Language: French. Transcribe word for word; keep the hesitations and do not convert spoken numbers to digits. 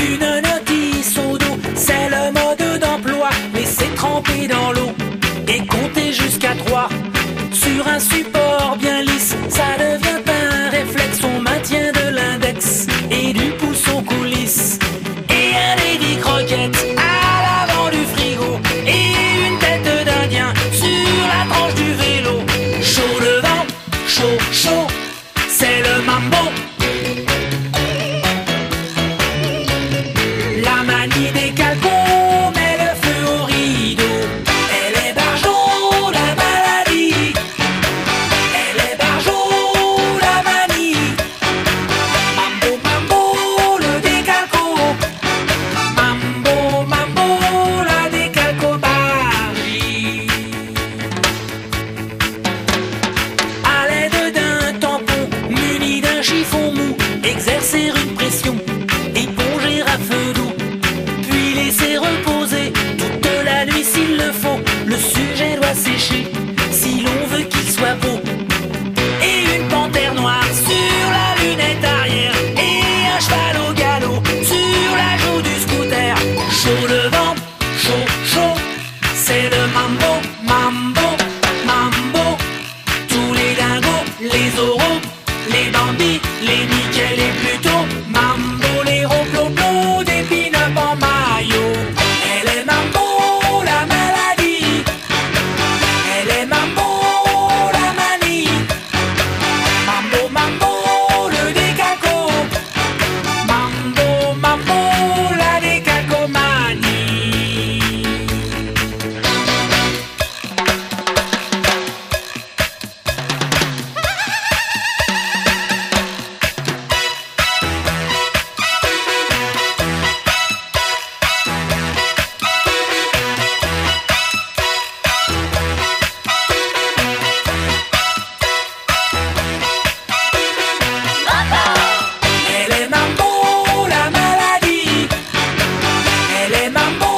Une notice au dos, c'est le mode d'emploi. Laissez tremper dans l'eau et compter jusqu'à trois. Sur un support bien lisse, ça devient un réflexe. On maintient de l'index et du pouce en coulisses. Et un lady croquette à l'avant du frigo. Et une tête d'Indien sur la tranche du vélo. Chaud devant, chaud, chaud, c'est le mambo. La manie des calcons met le feu au rideau. Elle est barjot, la maladie. Elle est barjot, la manie. Mambo, mambo, le décalco. Mambo, mambo, la décalcobarie. À l'aide d'un tampon muni d'un chiffon mou, exercer une pression, éponger à feu doux, puis laisser reposer toute la nuit s'il le faut. Le sujet doit sécher si l'on veut qu'il soit beau. Et une panthère noire sur la lunette arrière. Et un cheval au galop sur la joue du scooter. Chaud devant, chaud, chaud, c'est le mambo, mambo, mambo. Tous les dingos, les oraux, les bambis, les nickels, les plutos. Mambo, les roploplos, des pin-up en maillot. Elle est mambo, la maladie. Elle est mambo, la manie. Mambo, mambo, le décalco. Mambo, mambo, la décalcomanie. Elle est mambo, la maladie. Elle est mambo,